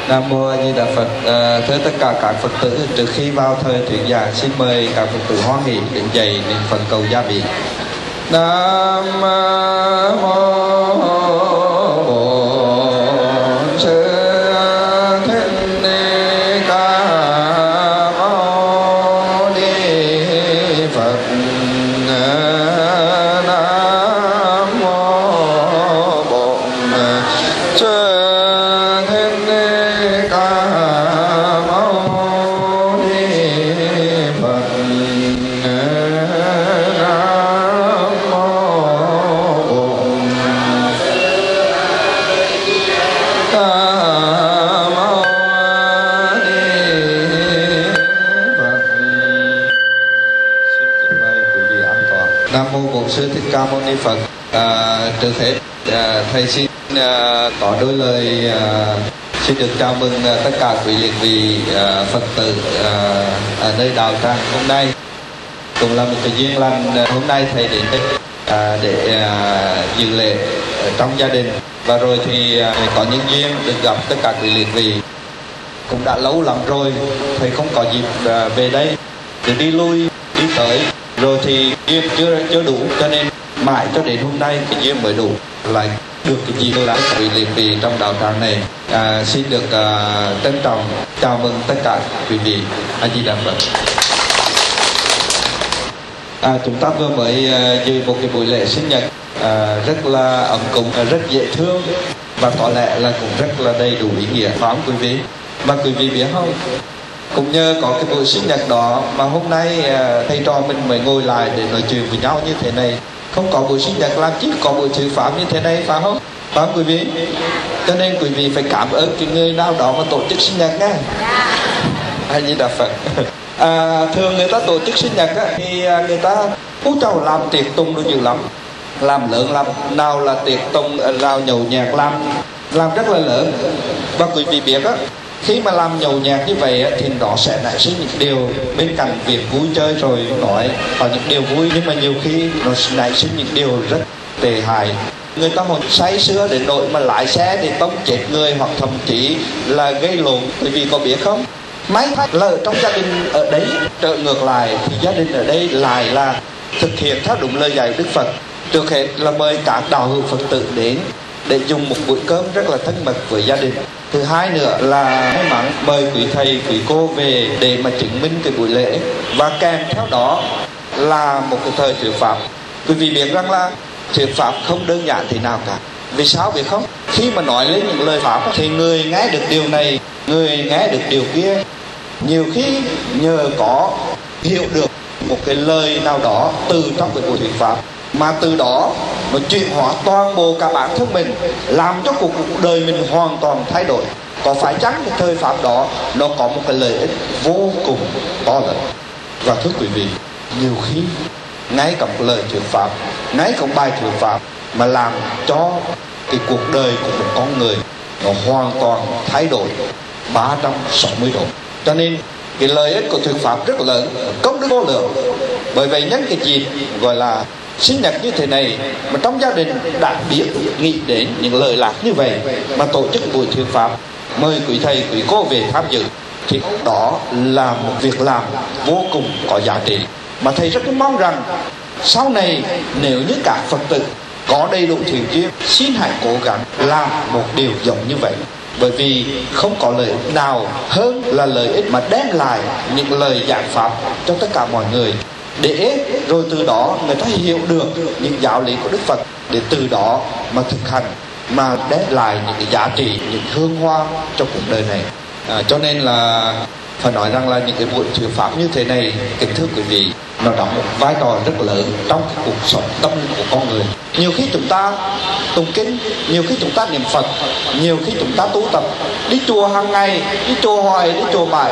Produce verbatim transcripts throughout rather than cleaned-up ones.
Nam mô A Di Đà Phật. À, thưa tất cả các Phật tử, trước khi vào thời thuyết giảng, xin mời các Phật tử hoan hỷ đến dậy niệm Phật cầu gia bị. Nam mô Sư Thích Ca Mâu Ni Phật. Nam mô Bổn Sư Sư Thích Ca Mâu Ni Phật. À, trước hết à, thầy xin à, có đôi lời à, xin được chào mừng à, tất cả quý vị vị à, Phật tử à, ở nơi đạo tràng hôm nay. Cũng là một cái duyên lành, à, hôm nay thầy đến đây à, để à, dự lễ ở trong gia đình, và rồi thì à, có những duyên được gặp tất cả quý vị vị. Cũng đã lâu lắm rồi thầy không có dịp à, về đây, để đi lui đi tới rồi thì duyên chưa chưa đủ, cho nên mãi cho đến hôm nay cái duyên mới đủ, lại được cái gì là quý vị vị trong đạo tràng này. À, xin được à, trân trọng chào mừng tất cả quý vị. A Di Đà Phật. À, chúng ta vừa mới à, dự một cái buổi lễ sinh nhật à, rất là ấm cúng, à, rất dễ thương, và có lẽ là cũng rất là đầy đủ ý nghĩa, phải không quý vị? Mà quý vị biết không, cũng nhờ có cái buổi sinh nhật đó mà hôm nay à, thầy trò mình mới ngồi lại để nói chuyện với nhau như thế này. Không có buổi sinh nhật làm chi có buổi thuyết pháp như thế này, phải không? Phải không quý vị? Cho nên quý vị phải cảm ơn cái người nào đó mà tổ chức sinh nhật nha. A Di Đà Phật. À, thường người ta tổ chức sinh nhật á, thì người ta ú trầu làm tiệc tùng được dữ lắm, làm lớn lắm. Nào là tiệc tùng, nào nhậu nhạc, làm làm rất là lớn. Và quý vị biết á, khi mà làm nhậu nhạc như vậy thì nó sẽ nảy sinh những điều bên cạnh việc vui chơi rồi nói có những điều vui, nhưng mà nhiều khi nó nảy sinh những điều rất tệ hại. Người ta còn say sưa đến nỗi mà lái xe để tông chết người, hoặc thậm chí là gây lộn. Quý vị có biết không, mấy là ở trong gia đình ở đấy trở ngược lại thì gia đình ở đây lại là thực hiện theo đúng lời dạy Đức Phật. Trước hết là mời các đạo hữu Phật tử đến để dùng một bữa cơm rất là thân mật với gia đình. Thứ hai nữa là may mắn mời quý thầy quý cô về để mà chứng minh cái buổi lễ, và kèm theo đó là một cái thời thuyết pháp. Quý vị biết rằng là thuyết pháp không đơn giản thế nào cả. Vì sao biết không? Khi mà nói lên những lời pháp thì người nghe được điều này, người nghe được điều kia. Nhiều khi nhờ có hiểu được một cái lời nào đó từ trong cái buổi thuyết pháp, mà từ đó nó chuyển hóa toàn bộ cả bản thân mình, làm cho cuộc đời mình hoàn toàn thay đổi. Có phải chăng cái thời pháp đó nó có một cái lợi ích vô cùng to lớn. Và thưa quý vị, nhiều khi ngay cả một lời thuyết pháp, ngay cả một bài thuyết pháp mà làm cho cái cuộc đời của một con người nó hoàn toàn thay đổi ba trăm sáu mươi độ. Cho nên cái lợi ích của thuyết pháp rất lớn, công đức vô lượng. Bởi vậy nhân cái dịp gọi là sinh nhật như thế này mà trong gia đình đã biết nghĩ đến những lời lạc như vậy mà tổ chức buổi thuyết pháp, mời quý thầy quý cô về tham dự, thì đó là một việc làm vô cùng có giá trị. Mà thầy rất mong rằng sau này nếu như các Phật tử có đầy đủ thiện duyên, xin hãy cố gắng làm một điều giống như vậy. Bởi vì không có lợi ích nào hơn là lợi ích mà đem lại những lời giảng pháp cho tất cả mọi người, để rồi từ đó người ta hiểu được những giáo lý của Đức Phật, để từ đó mà thực hành, mà đem lại những cái giá trị, những hương hoa cho cuộc đời này. À, cho nên là phải nói rằng là những cái buổi thuyết pháp như thế này, kính thưa quý vị, nó đóng một vai trò rất lớn trong cái cuộc sống tâm linh của con người. Nhiều khi chúng ta tụng kinh, nhiều khi chúng ta niệm Phật, nhiều khi chúng ta tu tập, đi chùa hàng ngày, đi chùa hoài, đi chùa mãi,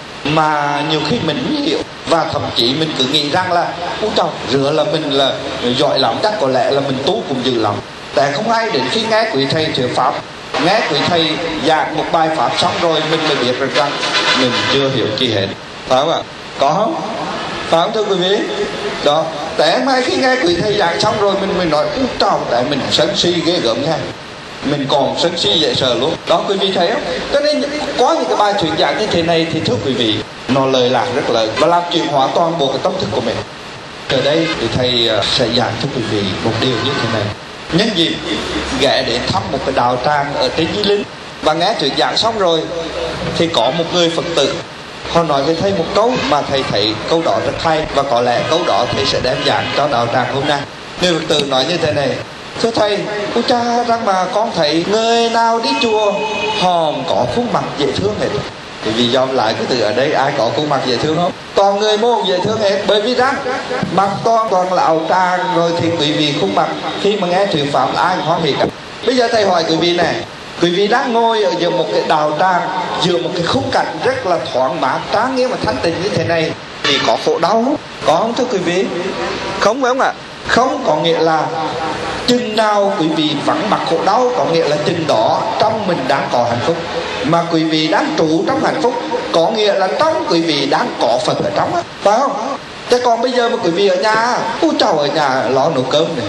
mà nhiều khi mình không hiểu, và thậm chí mình cứ nghĩ rằng là ôi trời, rửa là mình là giỏi lắm, chắc có lẽ là mình tu cũng dữ lắm. Tại không ai đến khi nghe quý thầy thuyết pháp, nghe quý thầy giảng một bài pháp xong rồi mình mới biết được rằng mình chưa hiểu chi hết. Phải không ạ? Có không? Phải không thưa quý vị? Đó. Tại mai khi nghe quý thầy giảng xong rồi mình mới nói ôi trời, tại mình sân si ghê gớm nha. mình còn sân si dễ sợ luôn đó, quý vị thấy không? Cho nên có những cái bài thuyết giảng như thế này thì thưa quý vị, nó lời lạc rất lớn và làm chuyển hóa toàn bộ cái tâm thức của mình. Ở đây thì thầy sẽ giảng cho quý vị một điều như thế này. Nhân dịp ghé đến thăm một cái đạo tràng ở trên Di Linh và nghe thuyết giảng xong rồi thì có một người Phật tử họ nói với thầy một câu mà thầy thấy câu đó rất hay, và có lẽ câu đó thầy sẽ đem giảng cho đạo tràng hôm nay. Người Phật tử nói như thế này: thưa thầy, ôi cha, rằng mà con thấy người nào đi chùa họ có khuôn mặt dễ thương hết. Thì vì do lại cái từ ở đây ai có khuôn mặt dễ thương không? Toàn người mô dễ thương hết. Bởi vì rằng mặt toàn toàn là ảo tràng rồi thì quý vị khuôn mặt khi mà nghe thuyết pháp ai cũng hoan hỉ cả. Bây giờ thầy hỏi quý vị này, quý vị đang ngồi ở giữa một cái đạo tràng, giữa một cái khung cảnh rất là thoáng mát, tráng nghĩa và thanh tịnh như thế này thì có khổ đau không? Có không thưa quý vị? Không phải không ạ? Không có nghĩa là chừng nào quý vị vắng mặt khổ đau, có nghĩa là chừng đó trong mình đang có hạnh phúc. Mà quý vị đang trụ trong hạnh phúc, có nghĩa là trong quý vị đang có Phật ở trong á, phải không? Thế còn bây giờ mà quý vị ở nhà, ôi cháu ở nhà lo nấu cơm này,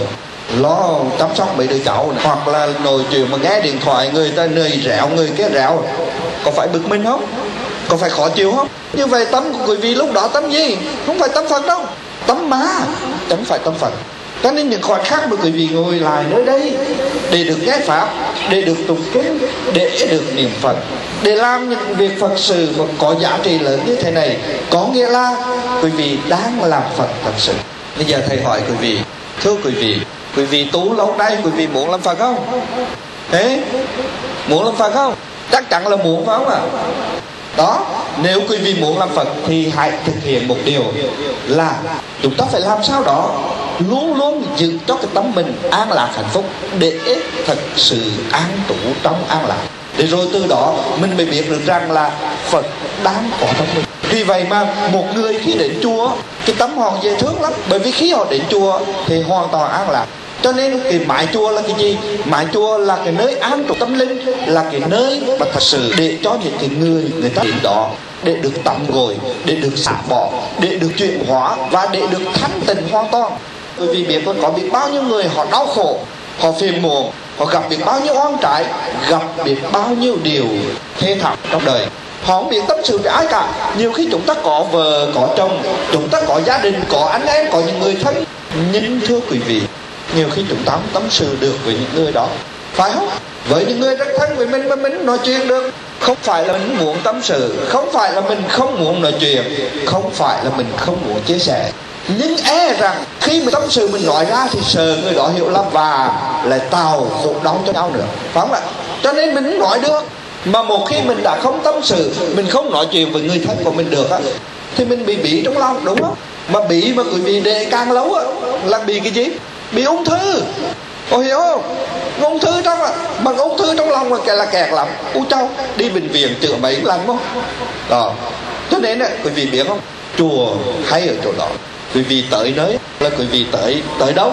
lo chăm sóc mấy đứa cháu này, hoặc là ngồi chuyện mà nghe điện thoại, người ta nơi rẹo người kia rẹo, có phải bực mình không? Có phải khó chịu không? Như vậy tâm của quý vị lúc đó tâm gì? Không phải tâm Phật đâu, tâm ma, chẳng phải tâm Phật. Cho nên những khoảnh khắc mà quý vị ngồi lại nơi đây để được nghe pháp, để được tụng kinh, để được niệm Phật, để làm những việc Phật sự mà có giá trị lớn như thế này, có nghĩa là quý vị đang làm Phật thật sự. Bây giờ thầy hỏi quý vị, thưa quý vị, quý vị tu lâu nay quý vị muốn làm Phật không? Thế muốn làm Phật không? Chắc chắn là muốn, phải không ạ? Đó, nếu quý vị muốn làm Phật thì hãy thực hiện một điều là chúng ta phải làm sao đó luôn luôn giữ cho cái tâm mình an lạc hạnh phúc, để thật sự an trụ trong an lạc, để rồi từ đó mình mới biết được rằng là Phật đang có trong mình. Vì vậy mà một người khi đến chùa, cái tâm họ dễ thương lắm, bởi vì khi họ đến chùa thì hoàn toàn an lạc. Cho nên cái mái chùa là cái gì? Mái chùa là cái nơi an trụ tâm linh, là cái nơi mà thật sự để cho những cái người người ta đến đó để được tắm gội, để được xả bỏ, để được chuyển hóa và để được thanh tịnh hoàn toàn. Bởi vì biết có biết bao nhiêu người họ đau khổ, họ phiền muộn, họ gặp biết bao nhiêu oan trái, gặp biết bao nhiêu điều thê thảm trong đời. Họ không biết tâm sự với ai cả. Nhiều khi chúng ta có vợ, có chồng, chúng ta có gia đình, có anh em, có những người thân, nhưng thưa quý vị, nhiều khi chúng ta không tâm sự được với những người đó, phải không? Với những người rất thân với mình mà mình nói chuyện được. Không phải là mình muốn tâm sự, không phải là mình không muốn nói chuyện, không phải là mình không muốn chia sẻ, nhưng e rằng khi mình tâm sự mình nói ra thì sợ người đó hiểu lầm và lại tạo khổ đau cho nhau nữa, phải không ạ? Cho nên mình nói được. Mà một khi mình đã không tâm sự, mình không nói chuyện với người thân của mình được á, thì mình bị bị trong lòng, đúng không? Mà bị mà quý vị để càng lâu á là bị cái gì? Bị ung thư. Có hiểu không? Ung thư trong à, mà ung thư trong lòng là kẹt là kẹt lắm. Ôi châu, đi bệnh viện chữa mấy lần không? Đó. Cho nên á, quý vị biết không? Chùa hay ở chỗ đó. Quý vị tới nơi là quý vị tới tới đâu?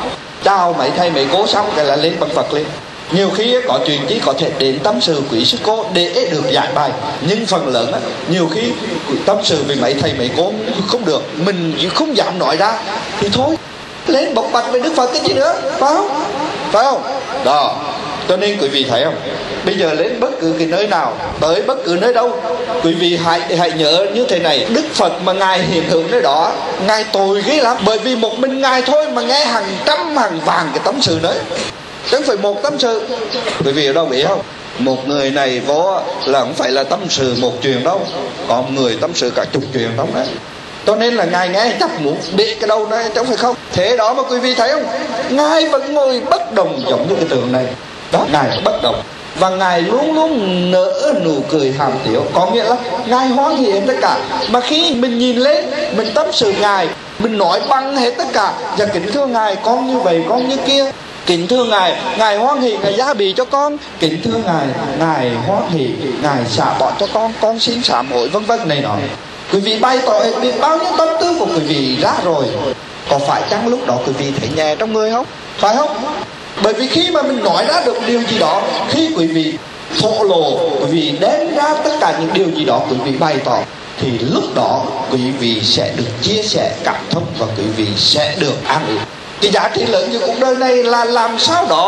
Chào mấy thầy mấy cô xong cái là lên bằng Phật lên. Nhiều khi có chuyện chỉ có thể đến tâm sự quý sư cô để được giải bài, nhưng phần lớn á, nhiều khi tâm sự với mấy thầy mấy cô không được, mình không dám nói ra thì thôi, lên bộc bạch với Đức Phật cái gì nữa, phải không? Phải không? Đó. Cho nên quý vị thấy không? Bây giờ lên bất cứ cái nơi nào, tới bất cứ nơi đâu, quý vị hãy hãy nhớ như thế này: Đức Phật mà Ngài hiện hữu nơi đó, Ngài tội ghê lắm, bởi vì một mình Ngài thôi mà nghe hàng trăm hàng vàng cái tâm sự đấy, chẳng phải một tâm sự. Quý vị ở đâu biết không? Một người này vô là không phải là tâm sự một chuyện đâu, có người tâm sự cả chục chuyện đó đấy. Cho nên là Ngài nghe chắc muốn bị cái đâu đấy, chẳng phải không? Thế đó mà quý vị thấy không? Ngài vẫn ngồi bất động giống như cái tượng này. Đó, Ngài bất động. Và Ngài luôn luôn nở nụ cười hàm tiếu. Có nghĩa là Ngài hoan hỉ hết tất cả. Mà khi mình nhìn lên, mình tâm sự Ngài, mình nói bằng hết tất cả: dạ kính thưa Ngài, con như vậy, con như kia. Kính thưa Ngài, Ngài hoan hỉ, Ngài gia bì cho con. Kính thưa Ngài, Ngài hoan hỉ, Ngài xả bỏ cho con, con xin sám hối, vân vân này nọ. Quý vị bày tỏ biết bao nhiêu tâm tư của quý vị ra rồi. Có phải chăng lúc đó quý vị thấy nhẹ trong người không? Phải không? Bởi vì khi mà mình nói ra được điều gì đó, khi quý vị thổ lộ, quý vị đem ra tất cả những điều gì đó quý vị bày tỏ, thì lúc đó quý vị sẽ được chia sẻ cảm thông và quý vị sẽ được an ủi. Cái giá trị lớn của cuộc đời này là làm sao đó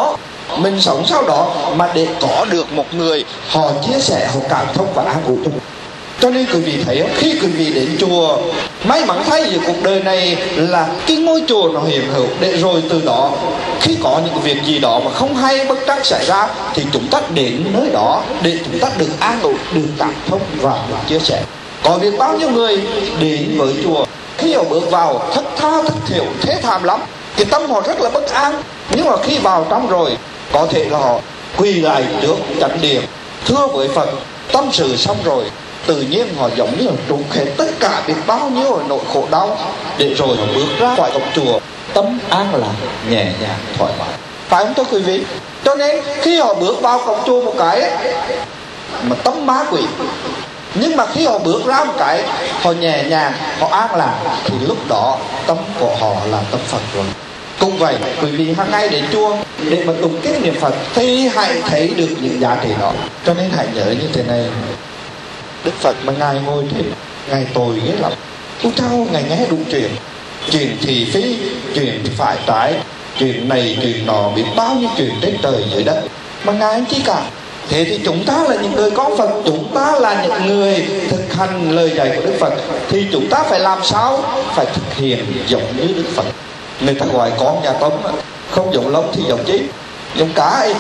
mình sống sau đó mà để có được một người họ chia sẻ, họ cảm thông và an ủi. Cho nên quý vị thấy không, khi quý vị đến chùa, may mắn thay ở cuộc đời này là cái ngôi chùa nó hiện hữu, để rồi từ đó khi có những việc gì đó mà không hay bất trắc xảy ra thì chúng ta đến nơi đó để chúng ta được an ủi, được cảm thông và được chia sẻ. Có biết bao nhiêu người đến với chùa, khi họ bước vào thất tha thất thiểu, thế thảm lắm, cái tâm họ rất là bất an, nhưng mà khi vào trong rồi có thể là họ quỳ lại trước chánh điện, thưa với Phật, tâm sự xong rồi tự nhiên họ giống như là trút hết tất cả biết bao nhiêu nỗi khổ đau, để rồi họ bước ra khỏi cổng chùa tâm an lạc, nhẹ nhàng, thoải mái. Phải không thưa quý vị? Cho nên khi họ bước vào cổng chùa một cái ấy, mà tâm ma quỷ, nhưng mà khi họ bước ra một cái họ nhẹ nhàng, họ an lạc, thì lúc đó tâm của họ là tâm Phật rồi. Cũng vậy, quý vị hàng ngày đến chùa để mà tụng kinh niệm Phật thì hãy thấy được những giá trị đó. Cho nên hãy nhớ như thế này, Đức Phật mà Ngài ngồi thế, Ngài tội ghê lắm. Ôi chao, Ngài nghe đủ chuyện, chuyện thị phi, chuyện phải trái, chuyện này chuyện nọ, biết bao nhiêu chuyện trên trời dưới đất mà Ngài không chi cả. Thế thì chúng ta là những người con Phật, chúng ta là những người thực hành lời dạy của Đức Phật, thì chúng ta phải làm sao? Phải thực hiện giống như Đức Phật. Người ta gọi con nhà Tống không giống lông thì giống chi? Giống cá ấy.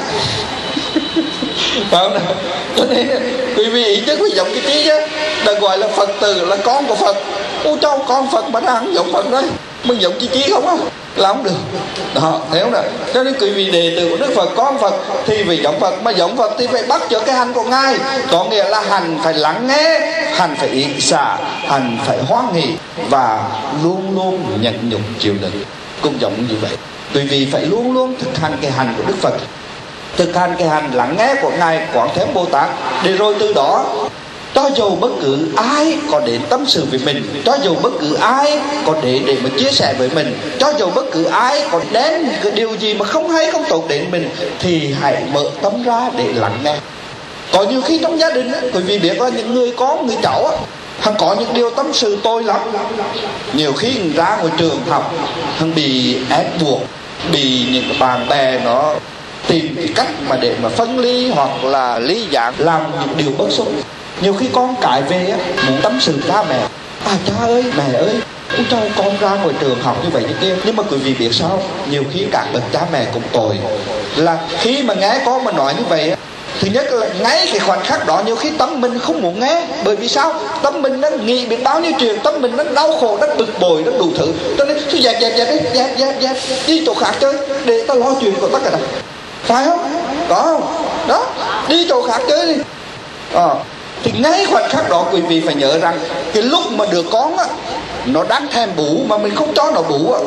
Phải không nào? Cho nên quý vị ý chứ phải giống cái chi chứ. Đừng gọi là Phật tử là con của Phật. Ô cháu con Phật mà đang giống Phật đấy, mình giống chi chi không á? Làm không được. Đó, thấy không nào? Cho nên quý vị đệ tử của Đức Phật, con Phật thì phải giống Phật, mà giống Phật thì phải bắt chước cái hành của Ngài. Có nghĩa là hành phải lắng nghe, hành phải ý xả, hành phải hoan hỷ và luôn luôn nhận nhục chịu đựng. Cũng giống như vậy, quý vị phải luôn luôn thực hành cái hành của Đức Phật, thực hành cái hành lắng nghe của Ngài Quán Thế Bồ Tát, để rồi từ đó cho dù bất cứ ai có đến tâm sự với mình, cho dù bất cứ ai có để để mà chia sẻ với mình, cho dù bất cứ ai có đến cái điều gì mà không hay không tốt đến mình, thì hãy mở tâm ra để lắng nghe. Có nhiều khi trong gia đình quý vị biết là những người con, người cháu á, hắn có những điều tâm sự tôi lắm. Nhiều khi ra ngoài trường học hắn bị ép buộc, bị những bạn bè nó tìm cái cách mà để mà phân ly hoặc là ly gián, làm những điều bất xúc. Nhiều khi con cái về á, muốn tâm sự cha mẹ, à cha ơi, mẹ ơi, ôi trời, con ra ngoài trường học như vậy như kia. Nhưng mà quý vị biết sao, nhiều khi các bậc cha mẹ cũng tội, là khi mà nghe con mà nói như vậy á, thứ nhất là ngay cái khoảnh khắc đó nhiều khi tâm mình không muốn nghe. Bởi vì sao? Tâm mình đang nghĩ biết bao nhiêu chuyện, tâm mình đang đau khổ, đang bực bội, đang đủ thứ. Cho nên cứ dẹp dẹp dẹp đi, dẹp dẹp dẹp đi chỗ khác chơi để ta lo chuyện của tất cả đó. Phải không? Có không? Đó, đi chỗ khác chơi đi. Ờ, thì ngay khoảnh khắc đó quý vị phải nhớ rằng cái lúc mà đứa con á, nó đang thèm bú mà mình không cho nó bú á,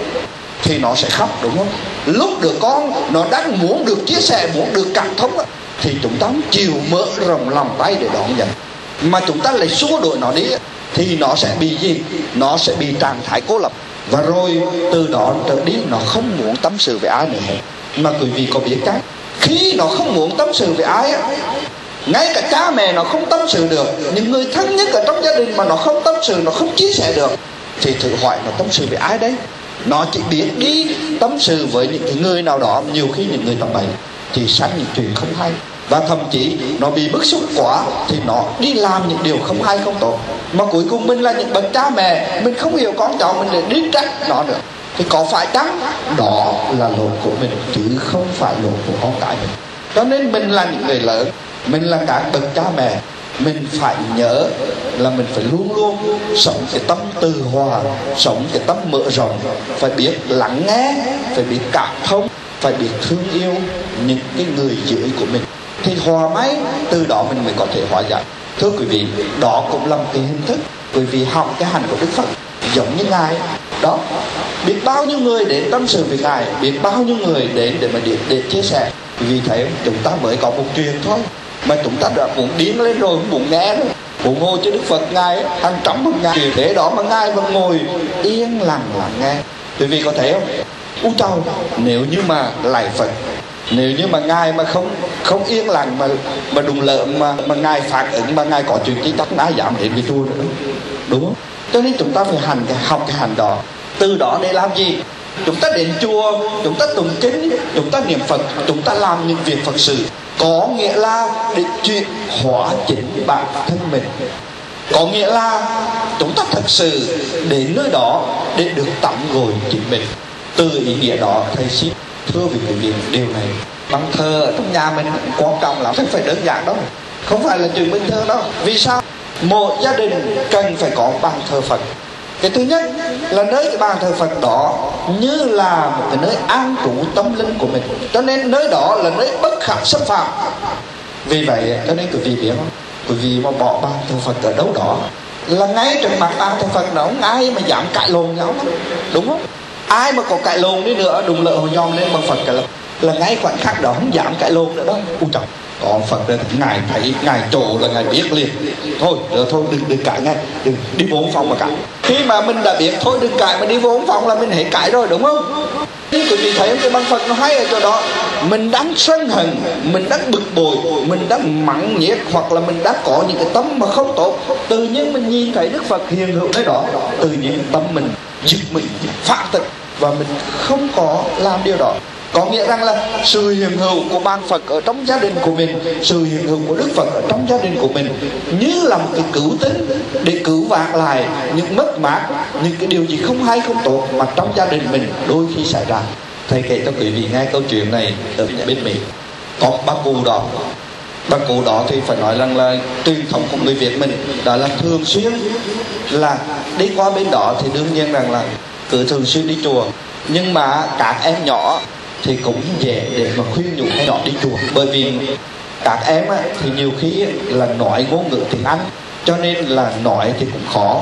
thì nó sẽ khóc, đúng không? Lúc đứa con nó đang muốn được chia sẻ, muốn được cảm thông á, thì chúng ta không chịu mở rộng lòng tay để đón nhận, mà chúng ta lại xua đuổi nó đi, thì nó sẽ bị gì? Nó sẽ bị trạng thái cô lập, và rồi từ đó trở đi nó không muốn tâm sự với ai nữa hết. Mà quý vị có biết chắc, khi nó không muốn tâm sự với ai á, ngay cả cha mẹ nó không tâm sự được, những người thân nhất ở trong gia đình mà nó không tâm sự, nó không chia sẻ được, thì thử hỏi nó tâm sự với ai đấy? Nó chỉ biết đi tâm sự với những cái người nào đó, nhiều khi những người tầm bậy thì sanh những chuyện không hay, và thậm chí nó bị bức xúc quá thì nó đi làm những điều không hay không tốt, mà cuối cùng mình là những bậc cha mẹ, mình không hiểu con cháu mình để đi trách nó nữa. Thì có phải chăng đó là lỗi của mình chứ không phải lỗi của con cái mình? Cho nên mình là những người lớn, mình là các bậc cha mẹ, mình phải nhớ là mình phải luôn luôn sống cái tâm từ hòa, sống cái tâm mở rộng, phải biết lắng nghe, phải biết cảm thông, phải biết thương yêu những cái người dưới của mình, thì hòa máy từ đó mình mới có thể hóa giải. Thưa quý vị, đó cũng là một cái hình thức quý vị học cái hành của Đức Phật giống như Ngài đó. Biết bao nhiêu người đến tâm sự với Ngài, biết bao nhiêu người đến để mà để, để chia sẻ. Vì thế chúng ta mới có một chuyện thôi, mà chúng ta đã muốn điên lên rồi, không muốn nghe nữa. Ủng hộ cho Đức Phật Ngài hàng trăm một ngàn, thế đó mà Ngài vẫn ngồi yên lặng lắng nghe. Quý vị có thấy không? Úi trời, nếu như mà lại Phật, nếu như mà Ngài mà không không yên lặng mà mà đùng lợn mà mà Ngài phản ứng, mà Ngài có chuyện chỉ chắc ai dám đến cái chùa nữa, đúng không? Cho nên chúng ta phải hành cái học cái hành đó. Từ đó để làm gì? Chúng ta đến chùa, chúng ta tụng kinh, chúng ta niệm Phật, chúng ta làm những việc Phật sự, có nghĩa là để chuyển hóa chính bản thân mình. Có nghĩa là chúng ta thật sự đến nơi đó để được tắm gội chính mình. Từ ý nghĩa đó, thầy xin thưa với quý vị điều này. Bàn thờ ở trong nhà mình quan trọng lắm, không phải đơn giản đâu, không phải là chuyện bình thường đâu. Vì sao? Một gia đình cần phải có bàn thờ Phật. Cái thứ nhất là nơi cái bàn thờ Phật đó như là một cái nơi an trú tâm linh của mình, cho nên nơi đó là nơi bất khả xâm phạm. Vì vậy cho nên quý vị biết không, quý vị mà bỏ bàn thờ Phật ở đâu đó là ngay trên mặt bàn thờ Phật đó, không ai mà dám cãi lộn nhau, đúng không? Ai mà có cãi lộn đi nữa, đùng lợ hồi nhòm lên bằng Phật cái là, là ngay khoảnh khắc đó không dám cãi lộn nữa đó. Ui trời, còn Phật đây ngài thấy ngài trổ là ngài biết liền, thôi rồi thôi đừng đừng cãi ngay, đừng đi vô phòng mà cãi. Khi mà mình đã biết thôi đừng cãi mà đi vô phòng là mình hết cãi rồi, đúng không? Nhưng quý vị thấy cái băng Phật nó hay ở chỗ đó, mình đang sân hận, mình đang bực bội, mình đang mắng nhiếc, hoặc là mình đang có những cái tâm mà không tốt, tự nhiên mình nhìn thấy Đức Phật hiện hữu đấy đó, tự nhiên tâm mình giật mình phản tịch và mình không có làm điều đó. Có nghĩa rằng là sự hiện hữu của ban Phật ở trong gia đình của mình, sự hiện hữu của Đức Phật ở trong gia đình của mình như là một cái cứu tinh để cứu vãn lại những mất mát, những cái điều gì không hay không tốt mà trong gia đình mình đôi khi xảy ra. Thầy kể cho quý vị nghe câu chuyện này ở bên Mỹ. Có bác cụ đó, bác cụ đó thì phải nói rằng là truyền thống của người Việt mình đó là thường xuyên là đi qua bên đó thì đương nhiên rằng là cứ thường xuyên đi chùa, nhưng mà các em nhỏ thì cũng dễ để mà khuyên nhủ em nhỏ đi chùa, bởi vì các em á, thì nhiều khi là nói ngôn ngữ tiếng Anh, cho nên là nói thì cũng khó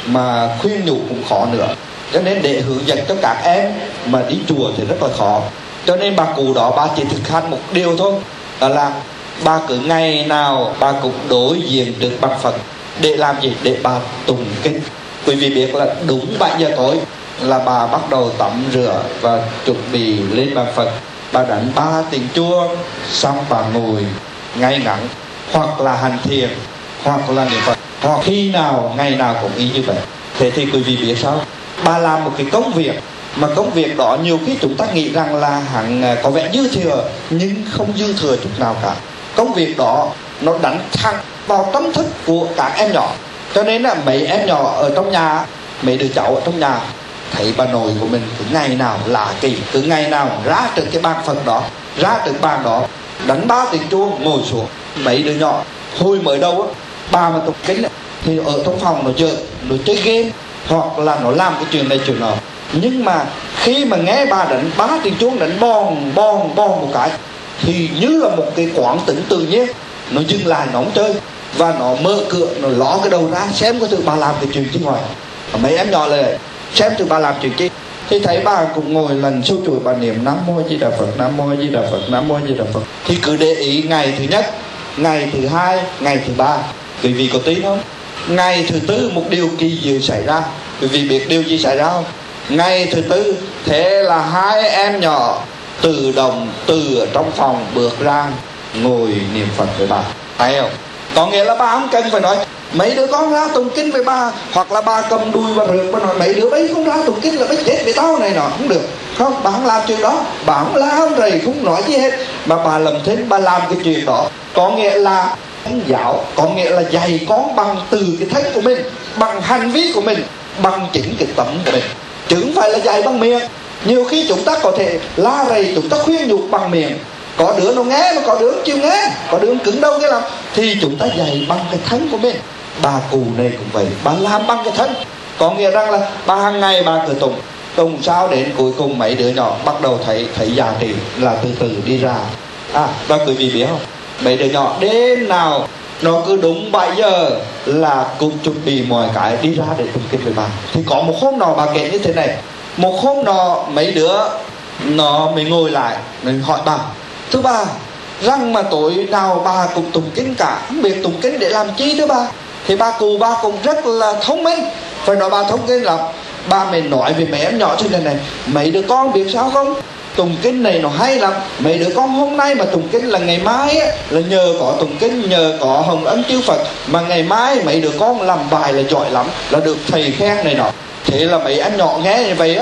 mà khuyên nhủ cũng khó nữa, cho nên để hướng dẫn cho các em mà đi chùa thì rất là khó. Cho nên bà cụ đó bà chỉ thực hành một điều thôi, đó là bà cứ ngày nào bà cũng đối diện trước băng Phật để làm gì? Để bà tụng kinh. Quý vị biết là đúng bảy giờ tối là bà bắt đầu tắm rửa và chuẩn bị lên bàn Phật. Bà đánh ba tiếng chuông xong bà ngồi ngay ngắn, hoặc là hành thiền, hoặc là niệm Phật, hoặc khi nào ngày nào cũng y như vậy. Thế thì quý vị biết sao? Bà làm một cái công việc mà công việc đó nhiều khi chúng ta nghĩ rằng là hẳn có vẻ dư thừa, nhưng không dư thừa chút nào cả. Công việc đó nó đánh thẳng vào tâm thức của các em nhỏ, cho nên là mấy em nhỏ ở trong nhà, mấy đứa cháu ở trong nhà thấy bà nội của mình cứ ngày nào lạ kỳ, cứ ngày nào ra trước cái bàn Phật đó, ra trước bàn đó đánh ba tiếng chuông ngồi xuống. Mấy đứa nhỏ hồi mới đầu á, bà mà tụng kinh thì ở trong phòng nó chơi, nó chơi game, hoặc là nó làm cái chuyện này chuyện nọ. Nhưng mà khi mà nghe bà đánh ba tiếng chuông, đánh bon bon bon một cái, thì như là một cái quán tính tự nhiên nó dừng lại, nó không chơi và nó mở cửa, nó ló cái đầu ra xem có thứ bà làm cái chuyện chứ ngoài. Mấy em nhỏ là xem từ bà làm chuyện chi, thì thấy bà cũng ngồi lần sâu chuỗi bà niệm Nam Mô A Di Đà Phật, Nam Mô A Di Đà Phật, Nam Mô A Di Đà Phật. Thì cứ để ý ngày thứ nhất, ngày thứ hai, ngày thứ ba. Quý vị có tin không? Ngày thứ tư một điều kỳ diệu xảy ra. Quý vị biết điều gì xảy ra không? Ngày thứ tư thế là hai em nhỏ tự động từ ở trong phòng bước ra ngồi niệm Phật với bà. Thấy không? Có nghĩa là bà không cần phải nói mấy đứa con ra tụng kinh với bà, hoặc là bà cầm đuôi và rượt bà nói mấy đứa ấy không ra tụng kinh là mới chết với tao này nọ, không được. Không, bà không làm chuyện đó, bà không lao rầy, không nói gì hết, mà bà làm thế, bà làm cái chuyện đó. Có nghĩa là giáo, có nghĩa là dạy con bằng từ cái thân của mình, bằng hành vi của mình, bằng chính cái tấm của mình, chứ không phải là dạy bằng miệng. Nhiều khi chúng ta có thể la rầy, chúng ta khuyên nhủ bằng miệng, có đứa nó nghe mà có đứa không chịu nghe, có đứa cứng đâu cái làm, thì chúng ta dạy bằng cái thân của mình. Bà cụ này cũng vậy, bà làm bằng cái thân, có nghĩa rằng là bà hàng ngày bà cứ tụng tụng sao đến cuối cùng mấy đứa nhỏ bắt đầu thấy thấy giá trị là từ từ đi ra. À, và quý vị biết không, mấy đứa nhỏ đêm nào nó cứ đúng bảy giờ là cũng chuẩn bị mọi cái đi ra để tụng kinh với bà. Thì có một hôm nọ bà kể như thế này, một hôm nọ mấy đứa nó mới ngồi lại mình hỏi bà, thưa bà, rằng mà tối nào bà cũng tụng kinh cả, không biết tụng kinh để làm chi thưa bà. Thì bà cụ bà cũng rất là thông minh, phải nói bà thông minh lắm. Bà mình nói về mấy em nhỏ thế này này, mấy đứa con biết sao không, tụng kinh này nó hay lắm, mấy đứa con hôm nay mà tụng kinh là ngày mai á, là nhờ có tụng kinh, nhờ có hồng ân chư Phật, mà ngày mai mấy đứa con làm bài là giỏi lắm, là được thầy khen này nọ. Thế là mấy em nhỏ nghe như vậy á,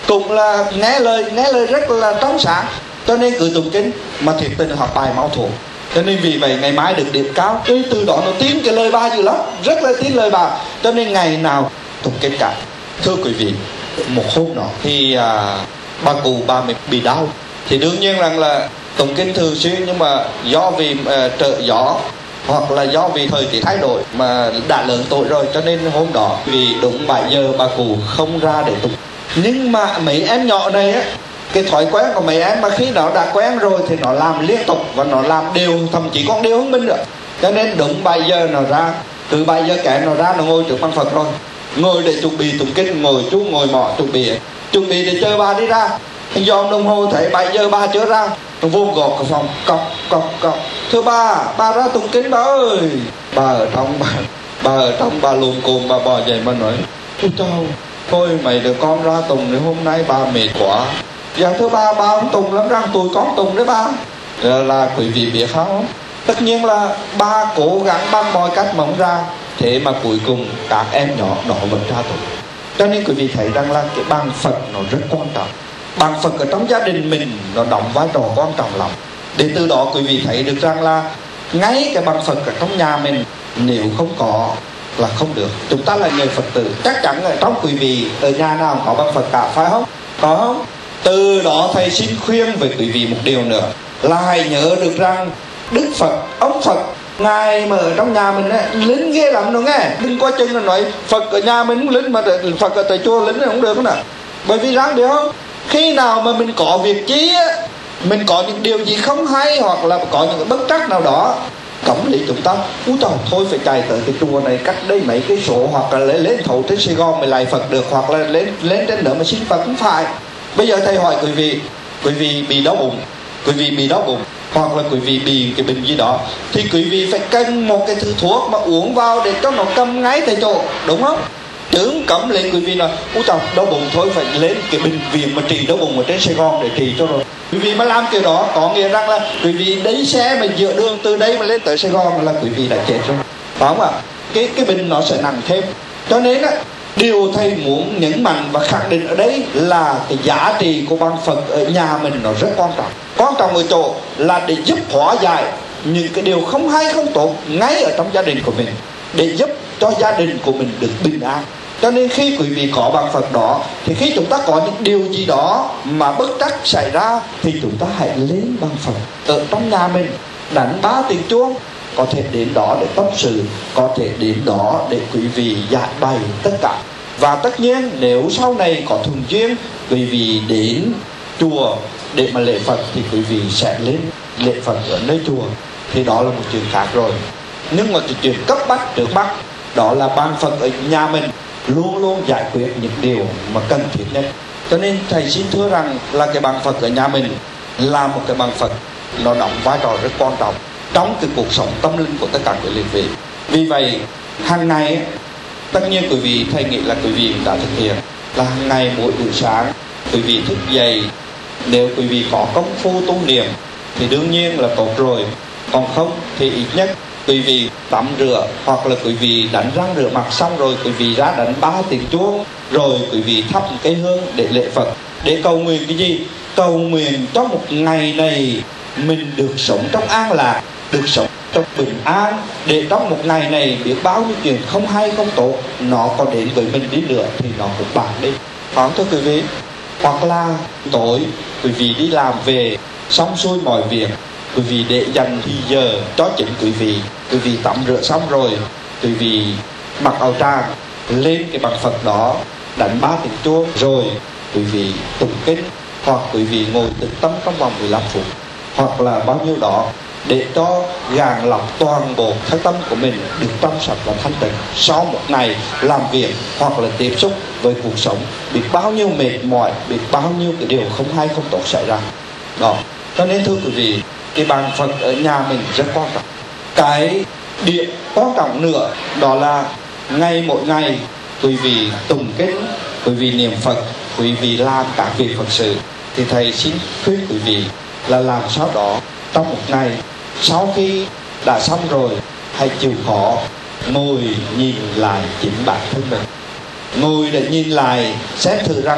cũng là nghe lời nghe lời rất là trong sáng, cho nên cứ tụng kinh mà thiệt tình học bài máu thuộc. Cho nên vì vậy ngày mai được điểm cao, cái từ đó nó tin cái lời bà dữ lắm, rất là tin lời bà, cho nên ngày nào tụng kinh cả. Thưa quý vị, một hôm nọ thì à, bà cụ bà mình bị đau, thì đương nhiên rằng là tụng kinh thường xuyên, nhưng mà do vì uh, trợ gió hoặc là do vì thời tiết thay đổi mà đã lớn tuổi rồi, cho nên hôm đó vì đúng bảy giờ bà cụ không ra để tụng. Nhưng mà mấy em nhỏ này á, cái thói quen của mấy em mà khi nó đã quen rồi thì nó làm liên tục và nó làm đều, thậm chí còn đều hơn mình nữa. Cho nên đúng bảy giờ nó ra, từ bảy giờ kém nó ra, nó ngồi trước băng Phật rồi, ngồi để chuẩn bị tụng kinh, ngồi chú ngồi mọ chuẩn bị chuẩn bị để chờ bà đi ra. Dòm đồng hồ thấy bảy giờ bà chưa ra, nó vô gọt cái phòng, cọc cọc cọc. Thưa bà, bà ra tụng kinh bà ơi. Bà ở trong bà, bà ở trong bà lùm cùm, bà bò dậy mà nói: ôi trời, thôi mày đứa con ra tụng để hôm nay bà mệt quá. Dạ thưa bà, bà không tụng lắm rằng tụi con tụng đấy bà. Là, là quý vị biết không? Tất nhiên là bà cố gắng bằng mọi cách mà không ra, thế mà cuối cùng các em nhỏ nó vẫn ra tụng. Cho nên quý vị thấy rằng là cái bàn Phật nó rất quan trọng. Bàn Phật ở trong gia đình mình nó đóng vai trò quan trọng lắm. Để từ đó quý vị thấy được rằng là ngay cái bàn Phật ở trong nhà mình nếu không có là không được. Chúng ta là người Phật tử, chắc chắn ở trong quý vị ở nhà nào có bàn Phật cả, phải không? Có không? Từ đó thầy xin khuyên với quý vị một điều nữa, là hãy nhớ được rằng Đức Phật, ông Phật, Ngài mà ở trong nhà mình ấy, lính ghê lắm nó nghe. Đừng có chừng là nói Phật ở nhà mình lính, mà Phật ở tại chùa lính là không được nữa. Bởi vì ráng biết không, khi nào mà mình có việc chi á, mình có những điều gì không hay, hoặc là có những cái bất trắc nào đó, cấm lý chúng ta úi trời thôi phải chạy tới cái chùa này cách đây mấy cái số, hoặc là lên, lên thầu trên Sài Gòn mới lại Phật được, hoặc là lên lên trên đó mà xin Phật cũng phải. Bây giờ thầy hỏi quý vị, quý vị bị đau bụng, quý vị bị đau bụng hoặc là quý vị bị cái bệnh gì đó, thì quý vị phải cân một cái thứ thuốc mà uống vào để cho nó cầm ngay tại chỗ, đúng không? Chứ cấm lên quý vị là ôi trời đau bụng thôi phải lên cái bệnh viện mà trị đau bụng ở trên Sài Gòn để trị cho rồi. Quý vị mà làm kiểu đó có nghĩa rằng là quý vị đấy xe mà giữa đường từ đây mà lên tới Sài Gòn là quý vị đã chết rồi, phải không ạ? Cái cái bệnh nó sẽ nặng thêm. Cho nên á, điều thầy muốn nhấn mạnh và khẳng định ở đây là cái giá trị của bàn Phật ở nhà mình nó rất quan trọng. Quan trọng ở chỗ là để giúp hóa giải những cái điều không hay không tốt ngay ở trong gia đình của mình, để giúp cho gia đình của mình được bình an. Cho nên khi quý vị có bàn Phật đó, thì khi chúng ta có những điều gì đó mà bất trắc xảy ra, thì chúng ta hãy lên bàn Phật ở trong nhà mình, đánh ba tiếng chuông, có thể đến đó để tâm sự, có thể đến đó để quý vị giải bày tất cả. Và tất nhiên nếu sau này có thuận duyên quý vị đến chùa để mà lễ Phật, thì quý vị sẽ lên lễ Phật ở nơi chùa, thì đó là một chuyện khác rồi. Nhưng mà chuyện cấp bách trước mắt đó là bàn Phật ở nhà mình luôn luôn giải quyết những điều mà cần thiết nhất. Cho nên thầy xin thưa rằng là cái bàn Phật ở nhà mình là một cái bàn Phật nó đóng vai trò rất quan trọng trong cái cuộc sống tâm linh của tất cả các liệt vị. Vì vậy hàng ngày, tất nhiên quý vị thầy nghĩ là quý vị đã thực hiện là hàng ngày mỗi buổi sáng quý vị thức dậy, nếu quý vị có công phu tu niệm thì đương nhiên là tốt rồi, còn không thì ít nhất quý vị tắm rửa, hoặc là quý vị đánh răng rửa mặt xong rồi quý vị ra đánh ba tiếng chuông, rồi quý vị thắp một cây hương để lễ Phật, để cầu nguyện cái gì? Cầu nguyện cho một ngày này mình được sống trong an lạc, được sống trong bình an, để trong một ngày này biết bao nhiêu chuyện không hay không tốt nó có đến với mình đi nữa thì nó cũng bạn đi. Còn thưa quý vị, hoặc là tối quý vị đi làm về xong xuôi mọi việc, quý vị để dành thì giờ cho chính quý vị, quý vị tắm rửa xong rồi quý vị mặc áo tràng lên cái bàn Phật đó, đánh ba tiếng chuông, rồi quý vị tụng kinh, hoặc quý vị ngồi tĩnh tâm trong vòng mười lăm phút hoặc là bao nhiêu đó, để cho gàn lọc toàn bộ thân tâm của mình được trong sạch và thanh tịnh. Sau một ngày làm việc hoặc là tiếp xúc với cuộc sống, biết bao nhiêu mệt mỏi, biết bao nhiêu cái điều không hay không tốt xảy ra đó. Cho nên thưa quý vị, cái bàn Phật ở nhà mình rất quan trọng. Cái điểm quan trọng nữa đó là ngày mỗi ngày quý vị tụng kinh, quý vị niệm Phật, quý vị làm các việc Phật sự, thì thầy xin khuyên quý vị là làm sao đó trong một ngày, sau khi đã xong rồi, hãy chịu khó ngồi nhìn lại chính bản thân mình, ngồi để nhìn lại, xem thử rằng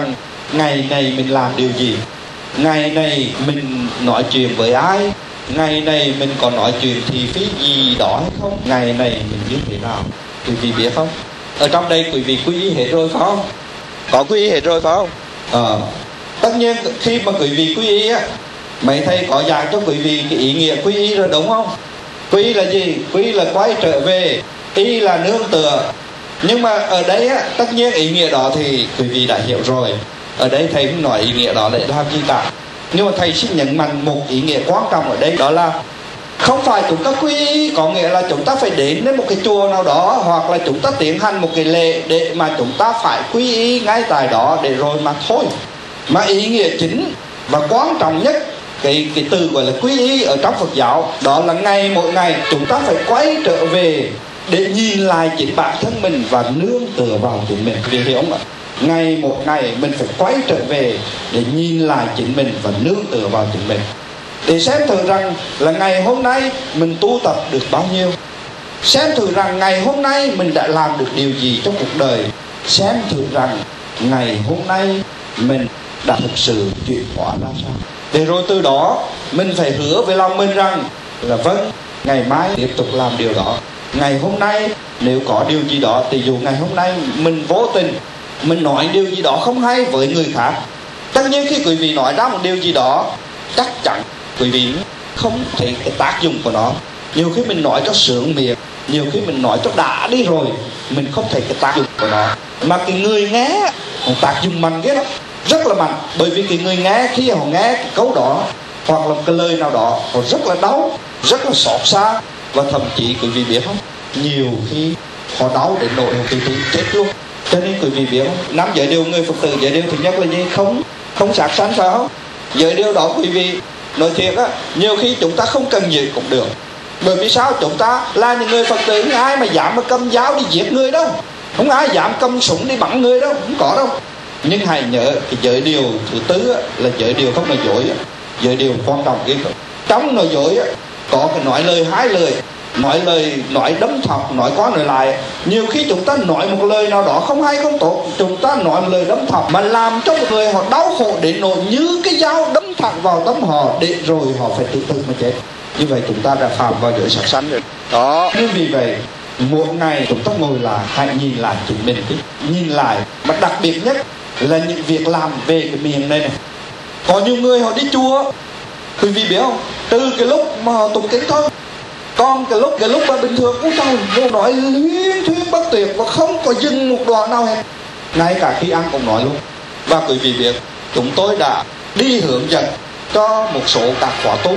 ngày này mình làm điều gì, ngày này mình nói chuyện với ai, ngày này mình còn nói chuyện thì phí gì đó hay không, ngày này mình như thế nào. Quý vị biết không? Ở trong đây quý vị quy y hết rồi phải không? Có quy y hết rồi phải không? Ờ, tất nhiên khi mà quý vị quy y á, mấy thầy có dạy cho quý vị cái ý nghĩa quy y rồi đúng không? Quy y là gì? Quy y là quay trở về, y là nương tựa. Nhưng mà ở đây á, tất nhiên ý nghĩa đó thì quý vị đã hiểu rồi. Ở đây thầy không nói ý nghĩa đó để làm gì cả. Nhưng mà thầy xin nhấn mạnh một ý nghĩa quan trọng ở đây, đó là không phải chúng ta quy y có nghĩa là chúng ta phải đến đến một cái chùa nào đó, hoặc là chúng ta tiến hành một cái lễ để mà chúng ta phải quy y ngay tại đó để rồi mà thôi. Mà ý nghĩa chính và quan trọng nhất, cái cái từ gọi là quy y ở trong Phật giáo, đó là ngày mỗi ngày chúng ta phải quay trở về để nhìn lại chính bản thân mình và nương tựa vào chính mình. Vì hiểu không ạ? Ngày một ngày mình phải quay trở về để nhìn lại chính mình và nương tựa vào chính mình, để xem thử rằng là ngày hôm nay mình tu tập được bao nhiêu, xem thử rằng ngày hôm nay mình đã làm được điều gì trong cuộc đời, xem thử rằng ngày hôm nay mình đã thực sự chuyển hóa ra sao, để rồi từ đó mình phải hứa với lòng mình rằng là vâng, ngày mai tiếp tục làm điều đó. Ngày hôm nay nếu có điều gì đó, thì dù ngày hôm nay mình vô tình mình nói điều gì đó không hay với người khác, tất nhiên khi quý vị nói ra một điều gì đó, chắc chắn quý vị không thấy cái tác dụng của nó. Nhiều khi mình nói cho sướng miệng, nhiều khi mình nói cho đã đi rồi, mình không thấy cái tác dụng của nó. Mà cái người nghe tác dụng mạnh cái đó, rất là mạnh. Bởi vì cái người nghe, khi họ nghe cái câu đó hoặc là cái lời nào đó, họ rất là đau, rất là xót xa. Và thậm chí quý vị biết không, nhiều khi họ đau đến nỗi họ tự tử chết luôn. Cho nên quý vị biết không, năm giới điều người Phật tử, giới điều thứ nhất là gì? Không không sát sanh phải không? Giới điều đó quý vị nói thiệt á, nhiều khi chúng ta không cần giữ cũng được. Bởi vì sao? Chúng ta là những người Phật tử, ai mà dám mà cầm giáo đi giết người đâu, không ai dám cầm súng đi bắn người đâu, không có đâu. Nhưng hãy nhớ cái giới điều thứ tư á, là giới điều không nói dối á. Giới điều quan trọng cái trong nói dối á, có cái nói lời hai lời, nói lời nói đấm thọc, nói qua nói lại. Nhiều khi chúng ta nói một lời nào đó không hay không tốt, chúng ta nói một lời đấm thọc mà làm cho một người họ đau khổ đến nỗi như cái dao đâm thẳng vào tâm họ, để rồi họ phải tự tử mà chết. Như vậy chúng ta đã phạm vào giới sát sanh rồi đó. Nên vì vậy một ngày chúng ta ngồi lại, hãy nhìn lại chính mình tí, nhìn lại. Mà đặc biệt nhất là những việc làm về cái miệng này này. Có nhiều người họ đi chùa, quý vị biết không, từ cái lúc mà họ tụng kinh thôi, còn cái lúc cái lúc mà bình thường cũng sao vô nói luyến thuyên bất tuyệt và không có dừng một đoạn nào hết, ngay cả khi ăn cũng nói luôn. Và quý vị biết, chúng tôi đã đi hướng dẫn cho một số các khóa tu.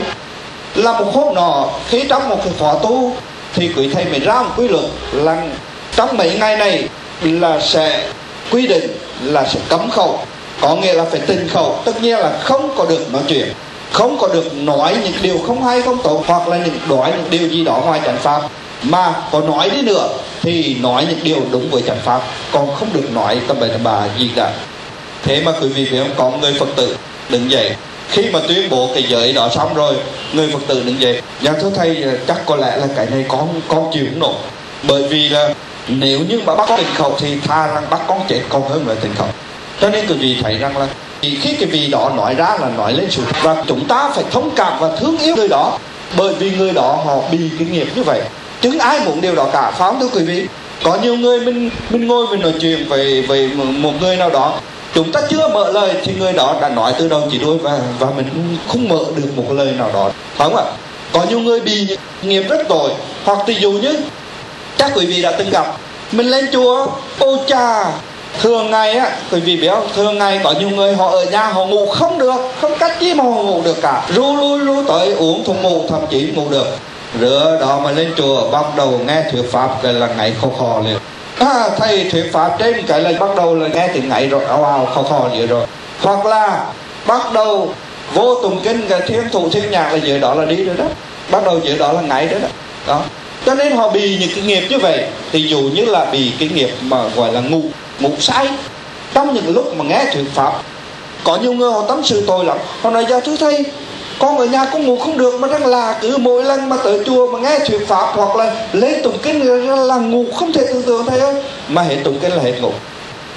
Là một hôm nọ, khi trong một cái khóa tu thì quý thầy mới ra một quy luật là trong mấy ngày này là sẽ quy định là sẽ cấm khẩu, có nghĩa là phải tịnh khẩu, tất nhiên là không có được nói chuyện, không có được nói những điều không hay không tốt, hoặc là những nói những điều gì đó ngoài chánh pháp. Mà có nói đi nữa thì nói những điều đúng với chánh pháp, còn không được nói tầm bậy tầm bạ gì cả. Thế mà quý vị biết không, có người Phật tử đứng dậy, khi mà tuyên bố cái giới đó xong rồi, người Phật tử đứng dậy: dạ thưa thầy, chắc có lẽ là cái này con con chịu không nổi, bởi vì là nếu như mà bắt con tịnh khẩu thì tha rằng bắt con chết còn hơn là tịnh khẩu. Cho nên quý vị thấy rằng là khi cái vị đó nói ra là nói lên sự thật, và chúng ta phải thông cảm và thương yêu người đó, bởi vì người đó họ bị cái nghiệp như vậy, chứ ai muốn điều đó cả, phải không thưa quý vị? Có nhiều người mình mình ngồi mình nói chuyện về về một người nào đó, chúng ta chưa mở lời thì người đó đã nói từ đầu chỉ đuôi, và và mình không mở được một lời nào đó, phải không ạ? Có nhiều người bị nghiệp rất tội, hoặc ví dụ như chắc quý vị đã từng gặp, mình lên chùa, ô cha, thường ngày á, quý vị biết không, thường ngày có nhiều người họ ở nhà họ ngủ không được, không cách gì mà họ ngủ được cả, ru lui ru tới uống thuốc ngủ, thậm chí ngủ được. Rửa đó mà lên chùa bắt đầu nghe thuyết pháp cái là ngày khò khò liền. À, thầy thuyết pháp trên cái là bắt đầu là nghe tiếng ngày rồi, ào ào khò khò vậy rồi. Hoặc là bắt đầu vô tụng kinh cái thiên thủ thiên nhạc là dưới đó là đi rồi đó, bắt đầu dưới đó là ngày đó đó. Đó. Cho nên họ bị những cái nghiệp như vậy. Thì dụ như là bị cái nghiệp mà gọi là ngủ ngủ say trong những lúc mà nghe thuyết pháp. Có nhiều người họ tâm sự tội lắm, họ nói: dạ thưa thầy, con ở nhà con ngủ không được, mà rằng là cứ mỗi lần mà tới chùa mà nghe thuyết pháp hoặc là lên tụng kinh là ngủ không thể tưởng tượng thầy ơi, mà hết tụng kinh là hết ngủ.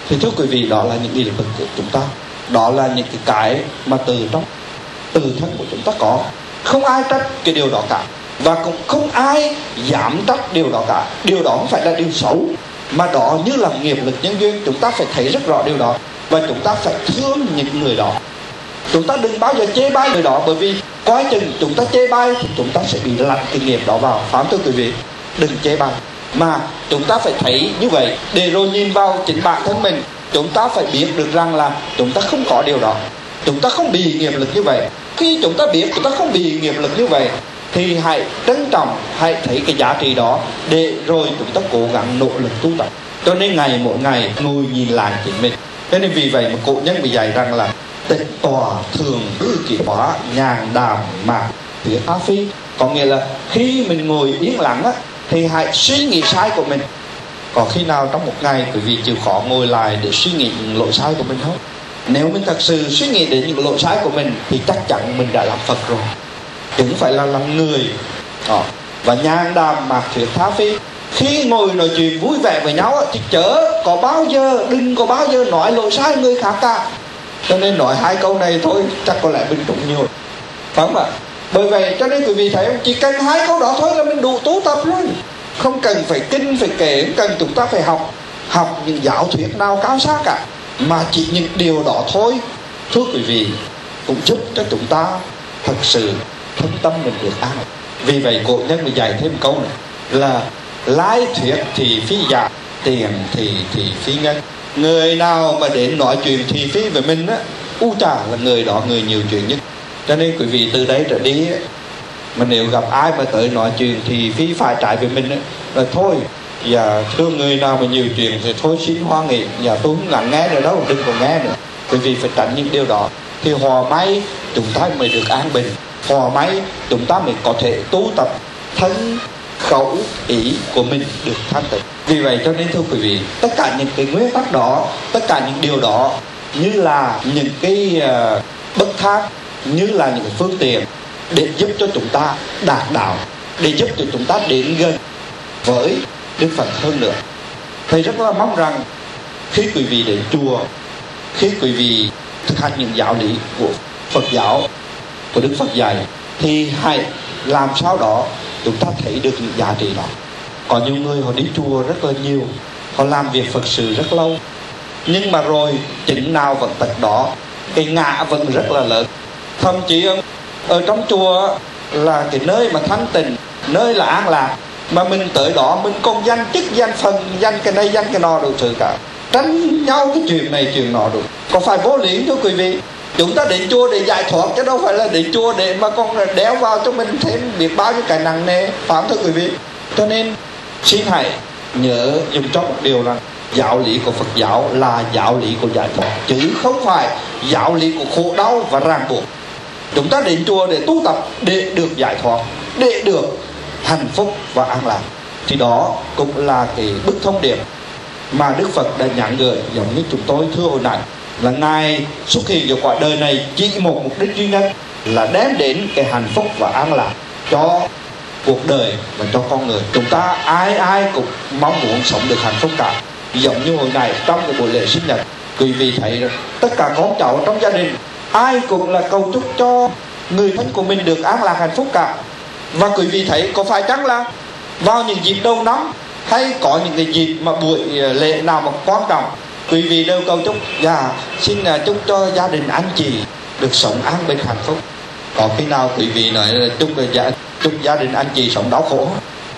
Thì thưa quý vị, đó là những nghị lực của chúng ta, đó là những cái cái mà từ trong từ thân của chúng ta có. Không ai trách cái điều đó cả, và cũng không ai dám trách điều đó cả. Điều đó không phải là điều xấu, mà đó như là nghiệp lực nhân duyên. Chúng ta phải thấy rất rõ điều đó, và chúng ta phải thương những người đó. Chúng ta đừng bao giờ chê bai người đó, bởi vì coi chừng chúng ta chê bai thì chúng ta sẽ bị lặn cái nghiệp đó vào. Phải không thưa quý vị? Đừng chê bai, mà chúng ta phải thấy như vậy, để rồi nhìn vào chính bản thân mình. Chúng ta phải biết được rằng là chúng ta không có điều đó, chúng ta không bị nghiệp lực như vậy. Khi chúng ta biết chúng ta không bị nghiệp lực như vậy, thì hãy trân trọng, hãy thấy cái giá trị đó, để rồi chúng ta cố gắng nỗ lực tu tập. Cho nên ngày mỗi ngày ngồi nhìn lại chính mình. Cho nên vì vậy mà cổ nhân bị dạy rằng là tịnh tòa thường ư kỷ hóa, nhàn đàm mạc tuyệt á phi. Có nghĩa là khi mình ngồi yên lặng á, thì hãy suy nghĩ sai của mình. Có khi nào trong một ngày quý vị chịu khó ngồi lại để suy nghĩ những lỗi sai của mình không? Nếu mình thật sự suy nghĩ đến những lỗi sai của mình thì chắc chắn mình đã làm Phật rồi, chứ không phải là làm người. Đó. Và nhàn đàm mạc thuyết tha phi. Khi ngồi nói chuyện vui vẻ với nhau thì chớ có bao giờ, đừng có bao giờ nói lỗi sai người khác cả. Cho nên nói hai câu này thôi chắc có lẽ mình trúng nhiều, phải không ạ? Bởi vậy cho nên quý vị thấy không, chỉ cần hai câu đó thôi là mình đủ tu tập rồi. Không cần phải kinh phải kể, không cần chúng ta phải học học những giáo thuyết nào cao xa cả, mà chỉ những điều đó thôi, thưa quý vị, cũng giúp cho chúng ta thật sự thân tâm mình được an. Vì vậy cổ nhân mới dạy thêm câu này là lai thuyết thì phi giả, tiền thì thì phi ngân. Người nào mà đến nói chuyện thì phi với mình á, u chà là người đó người nhiều chuyện nhất. Cho nên quý vị từ đấy trở đi á, mà nếu gặp ai mà tới nói chuyện thì phi phải trái với mình á, là thôi, và thưa người nào mà nhiều chuyện thì thôi xin hoa nghị, và tôi không lắng nghe nữa đâu, đừng có nghe nữa. Quý vị phải tránh những điều đó, thì hòa may chúng ta mới được an bình, hòa may chúng ta mới có thể tu tập thân khẩu ý của mình được thanh tịnh. Vì vậy cho nên thưa quý vị, tất cả những cái nguyên tắc đó, tất cả những điều đó như là những cái uh, bậc thang, như là những cái phương tiện để giúp cho chúng ta đạt đạo, để giúp cho chúng ta đến gần với Đức Phật hơn nữa. Thầy rất là mong rằng khi quý vị đến chùa, khi quý vị thực hành những giáo lý của Phật giáo, của Đức Phật dạy, thì hãy làm sao đó chúng ta thấy được những giá trị đó. Có nhiều người họ đi chùa rất là nhiều, họ làm việc Phật sự rất lâu, nhưng mà rồi chỉnh nào vẫn tật đó, cái ngã vẫn rất là lớn. Thậm chí ở trong chùa là cái nơi mà thanh tịnh, nơi là an lạc, mà mình tới đó mình còn danh chức danh phần, danh cái này danh cái nọ đủ thứ cả, tránh nhau cái chuyện này chuyện nọ được. Có phải vô lý thưa quý vị? Chúng ta đến chùa để giải thoát, chứ đâu phải là đến chùa để mà con đéo vào cho mình thêm biết bao nhiêu cái nặng nề, phải không thưa quý vị? Cho nên xin hãy nhớ dùng cho một điều là giáo lý của Phật giáo là giáo lý của giải thoát, chứ không phải giáo lý của khổ đau và ràng buộc. Chúng ta đến chùa để tu tập, để được giải thoát, để được hạnh phúc và an lạc. Thì đó cũng là cái bức thông điệp mà Đức Phật đã nhắn gửi, giống như chúng tôi thưa hồi nãy, là Ngài xuất hiện vào quả đời này chỉ một mục đích duy nhất là đem đến cái hạnh phúc và an lạc cho cuộc đời và cho con người. Chúng ta ai ai cũng mong muốn sống được hạnh phúc cả. Giống như hồi này trong cái buổi lễ sinh nhật, quý vị thấy tất cả con cháu trong gia đình ai cũng là cầu chúc cho người thân của mình được an lạc hạnh phúc cả. Và quý vị thấy có phải chăng là vào những dịp đầu năm hay có những cái dịp mà buổi lễ nào mà quan trọng, quý vị đều cầu chúc, dạ xin chúc cho gia đình anh chị được sống an bình hạnh phúc. Có khi nào quý vị nói là chúc gia, chúc gia đình anh chị sống đau khổ,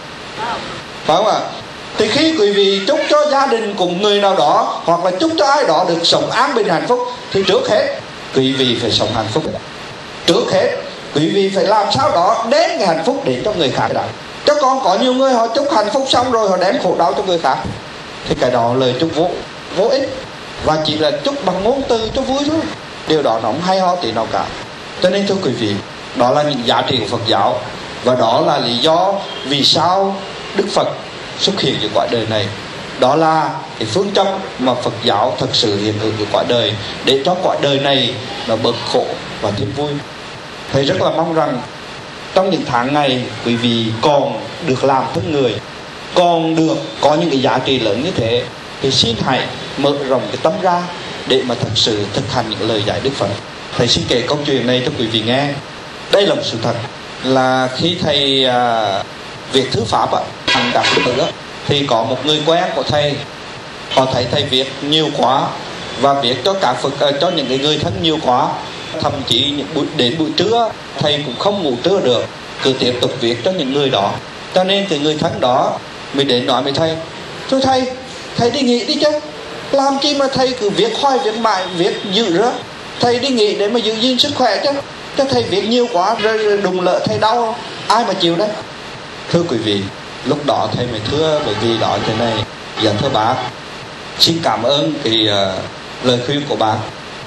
phải không ạ? Thì khi quý vị chúc cho gia đình của người nào đó, hoặc là chúc cho ai đó được sống an bình hạnh phúc, thì trước hết quý vị phải sống hạnh phúc. Trước hết quý vị phải làm sao đó đem cái hạnh phúc đến cho người khác đã. Chứ còn có nhiều người họ chúc hạnh phúc xong rồi họ đem khổ đau cho người khác, thì cái đó lời chúc vô vô ích, và chỉ là chúc bằng ngôn từ cho vui thôi. Điều đó nó không hay ho tí nào cả. Cho nên thưa quý vị, đó là những giá trị của Phật giáo, và đó là lý do vì sao Đức Phật xuất hiện trên quả đời này. Đó là cái phương châm mà Phật giáo thật sự hiện hữu trên quả đời, để cho quả đời này nó bớt khổ và thêm vui. Thầy rất là mong rằng trong những tháng ngày quý vị còn được làm thân người, còn được có những cái giá trị lớn như thế, thì xin hãy mở rộng cái tâm ra để mà thật sự thực hành những lời dạy Đức Phật. Thầy xin kể câu chuyện này cho quý vị nghe. Đây là một sự thật là khi thầy à, viết thư pháp á, bằng các từ á, thì có một người quen của thầy, họ thấy thầy viết nhiều quá và viết cho cả Phật, uh, cho những cái người thân nhiều quá, thậm chí những buổi, đến buổi trưa thầy cũng không ngủ trưa được, cứ tiếp tục viết cho những người đó. Cho nên cái người thân đó mới đến nói với thầy: thôi thầy, thầy đi nghỉ đi chứ, làm chi mà thầy cứ viết hoài viết mãi viết dữ đó, thầy đi nghỉ để mà giữ gìn sức khỏe chứ, chứ thầy viết nhiều quá rồi, rồi đùng lỡ thầy đau ai mà chịu đấy. Thưa quý vị, lúc đó thầy mới thưa bởi vì đó thế này: dạ thưa bác, xin cảm ơn cái uh, lời khuyên của bác.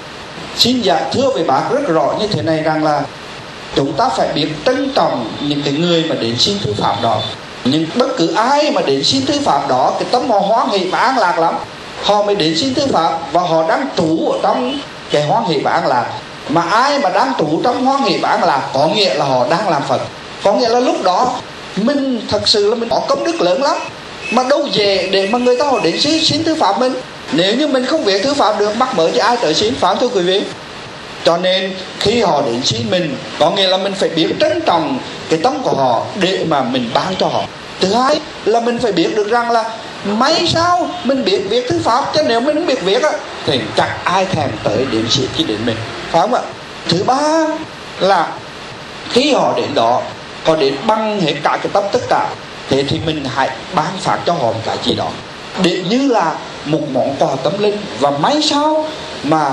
Xin dạ thưa với bác rất rõ như thế này rằng là chúng ta phải biết trân trọng những cái người mà đến xin thư pháp đó. Nhưng bất cứ ai mà đến xin thư pháp đó, cái tâm họ hoan hỷ và an lạc lắm. Họ mới đến xin thư pháp và họ đang trú ở trong cái hoan hỷ và an lạc. Mà ai mà đang trú trong hoan hỷ và an lạc có nghĩa là họ đang làm Phật. Có nghĩa là lúc đó mình thật sự là mình có công đức lớn lắm, mà đâu dễ để mà người ta họ đến xin, xin thư pháp mình. Nếu như mình không viết thư pháp được, mắc mớ chứ ai tới xin, phải không thưa quý vị? Cho nên khi họ đến xin mình, có nghĩa là mình phải biết trân trọng cái tâm của họ để mà mình ban cho họ. Thứ hai là mình phải biết được rằng là may sao mình biết viết thư pháp, chứ nếu mình không biết viết á thì chẳng ai thèm tới đến xin chỉ đến mình, phải không ạ? Thứ ba là khi họ đến đó, họ đến bằng hết cả cái tâm tất cả, thế thì mình hãy ban phát cho họ một cái gì đó để như là một món quà tâm linh. Và may sao mà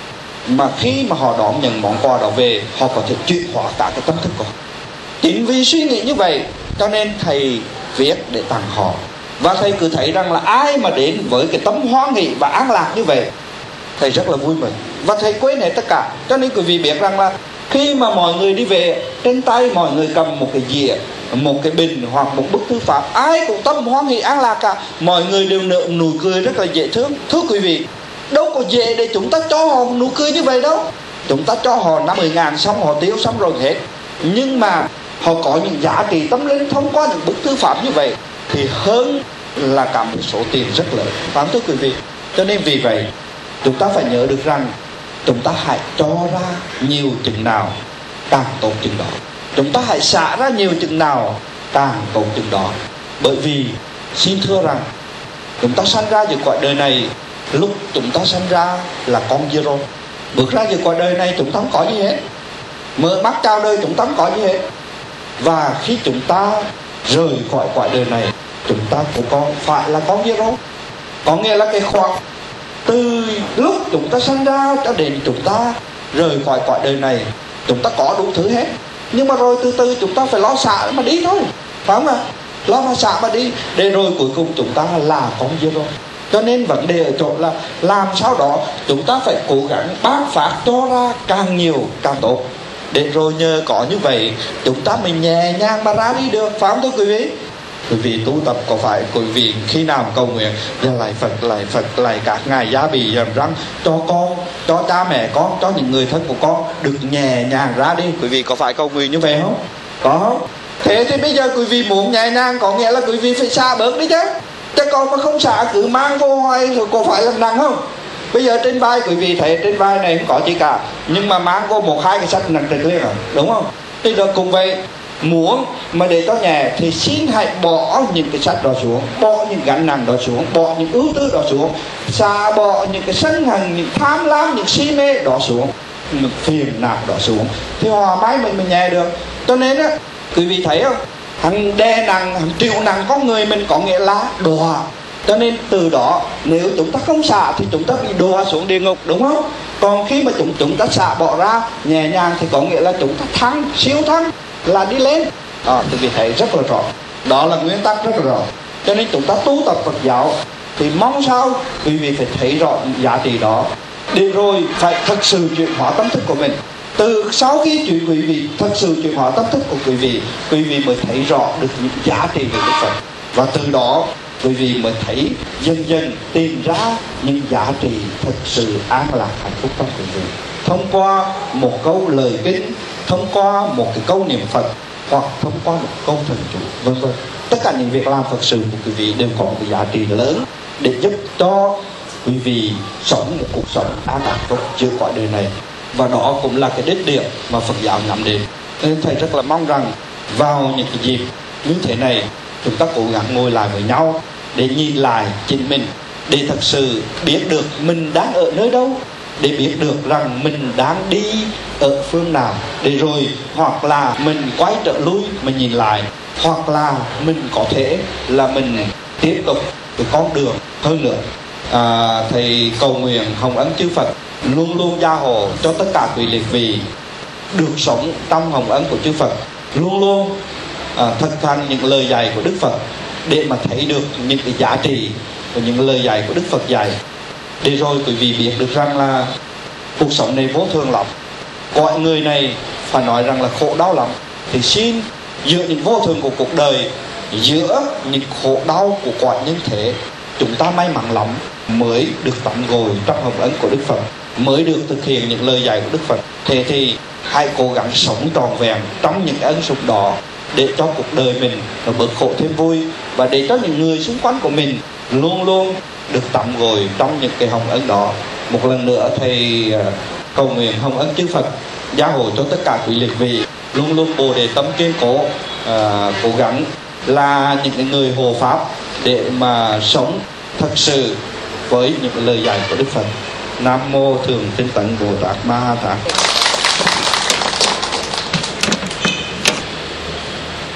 mà khi mà họ đón nhận món quà đó về, họ có thể chuyển hóa cả cái tâm thức của họ. Chính vì suy nghĩ như vậy cho nên thầy viết để tặng họ. Và thầy cứ thấy rằng là ai mà đến với cái tâm hoan hỷ và an lạc như vậy, thầy rất là vui mừng và thầy quên hết tất cả. Cho nên quý vị biết rằng là khi mà mọi người đi về, trên tay mọi người cầm một cái dĩa, một cái bình hoặc một bức thư pháp, ai cũng tâm hoan hỷ an lạc cả, mọi người đều nở nụ cười rất là dễ thương. Thưa quý vị, đâu có dễ để chúng ta cho họ nụ cười như vậy đâu. Chúng ta cho họ năm mươi ngàn xong họ tiêu xong rồi hết. Nhưng mà họ có những giá trị tâm linh thông qua những bức thư pháp như vậy thì hơn là cả một số tiền rất lớn, phải không thưa quý vị? Cho nên vì vậy chúng ta phải nhớ được rằng chúng ta hãy cho ra nhiều chừng nào càng tốt chừng đó. Chúng ta hãy xả ra nhiều chừng nào càng tốt chừng đó. Bởi vì xin thưa rằng chúng ta sanh ra giữa cõi đời này, lúc chúng ta sanh ra là con zero. Bước ra giữa cõi đời này chúng ta không có gì hết. Mở mắt chào đời chúng ta không có gì hết. Và khi chúng ta rời khỏi cõi đời này, chúng ta cũng có phải là con zero. Có nghĩa là cái khoảng từ lúc chúng ta sanh ra cho đến chúng ta rời khỏi cõi đời này, chúng ta có đủ thứ hết. Nhưng mà rồi từ từ chúng ta phải lo xả mà đi thôi, phải không ạ? Lo mà xả mà đi, để rồi cuối cùng chúng ta là con zero. Cho nên vấn đề ở chỗ là làm sao đó chúng ta phải cố gắng ban phát cho ra càng nhiều càng tốt, để rồi nhờ có như vậy chúng ta mình nhẹ nhàng mà ra đi được, phải không thưa quý vị? Quý vị tu tập có phải quý vị khi nào cầu nguyện là lại Phật, lại Phật, lại các ngài gia bị dầm răng cho con, cho cha mẹ con, cho những người thân của con được nhẹ nhàng ra đi? Quý vị có phải cầu nguyện như vậy không? Có không? Thế thì bây giờ quý vị muốn nhẹ nhàng có nghĩa là quý vị phải xả bớt đi chứ. Chứ còn mà không xả cứ mang vô hoài rồi có phải làm nặng không? Bây giờ trên vai quý vị thấy trên vai này không có gì cả, nhưng mà mang vô một hai cái sách nặng trịch lên rồi, đúng không? Thì được cùng vậy, muốn mà để cho nhẹ thì xin hãy bỏ những cái sách đó xuống, bỏ những gánh nặng đó xuống, bỏ những ưu tư đó xuống, xả bỏ những cái sân hận, những tham lam, những si mê đó xuống, những phiền não đó xuống, thì hòa mãi mình mình nhẹ được. Cho nên á, quý vị thấy không, hắn đè nặng, hắn chịu nặng con người mình có nghĩa là đọa. Cho nên từ đó nếu chúng ta không xả thì chúng ta bị đọa xuống địa ngục, đúng không? Còn khi mà chúng chúng ta xả bỏ ra nhẹ nhàng thì có nghĩa là chúng ta thắng, siêu thắng, là đi lên. À, quý vị thấy rất là rõ, đó là nguyên tắc rất là rõ. Cho nên chúng ta tu tập Phật giáo thì mong sao quý vị phải thấy rõ những giá trị đó, để rồi phải thật sự chuyển hóa tâm thức của mình. Từ sau khi quý vị thật sự chuyển hóa tâm thức của quý vị, quý vị mới thấy rõ được những giá trị của Đức Phật. Và từ đó quý vị mới thấy dần dần tìm ra những giá trị thật sự an lạc hạnh phúc trong quý vị. Thông qua một câu lời kinh, thông qua một cái câu niệm Phật, hoặc thông qua một câu thần chú, vân vân. Tất cả những việc làm Phật sự của quý vị đều có một cái giá trị lớn để giúp cho quý vị sống một cuộc sống an lạc tốt trước cõi đời này, và đó cũng là cái đích điểm mà Phật giáo nhắm đến. Nên thầy rất là mong rằng vào những cái dịp như thế này, chúng ta cố gắng ngồi lại với nhau để nhìn lại chính mình, để thật sự biết được mình đang ở nơi đâu, để biết được rằng mình đang đi ở phương nào, để rồi hoặc là mình quay trở lui mình nhìn lại, hoặc là mình có thể là mình tiếp tục cái con đường hơn nữa. à, Thầy cầu nguyện hồng ân chư Phật luôn luôn gia hộ cho tất cả quý liệt vị được sống trong hồng ân của chư Phật, luôn luôn à, thực hành những lời dạy của Đức Phật, để mà thấy được những cái giá trị của những lời dạy của Đức Phật dạy, để rồi quý vị biết được rằng là cuộc sống này vô thường lắm, cõi người này phải nói rằng là khổ đau lắm. Thì xin giữa những vô thường của cuộc đời, giữa những khổ đau của cõi nhân thế, chúng ta may mắn lắm mới được tắm gội trong hồng ân của Đức Phật, mới được thực hiện những lời dạy của Đức Phật. Thế thì hãy cố gắng sống trọn vẹn trong những ân sủng đó, để cho cuộc đời mình nó bớt khổ thêm vui, và để cho những người xung quanh của mình luôn luôn được tắm gội trong những cái hồng ân đó. Một lần nữa thầy cầu nguyện hồng ân chư Phật gia hộ cho tất cả quý liệt vị luôn luôn bồ đề tâm kiên cố, à, cố gắng là những người hộ pháp để mà sống thật sự với những lời dạy của Đức Phật. Nam mô Thường Tinh Tấn Bồ Tát Ma Ha Tát.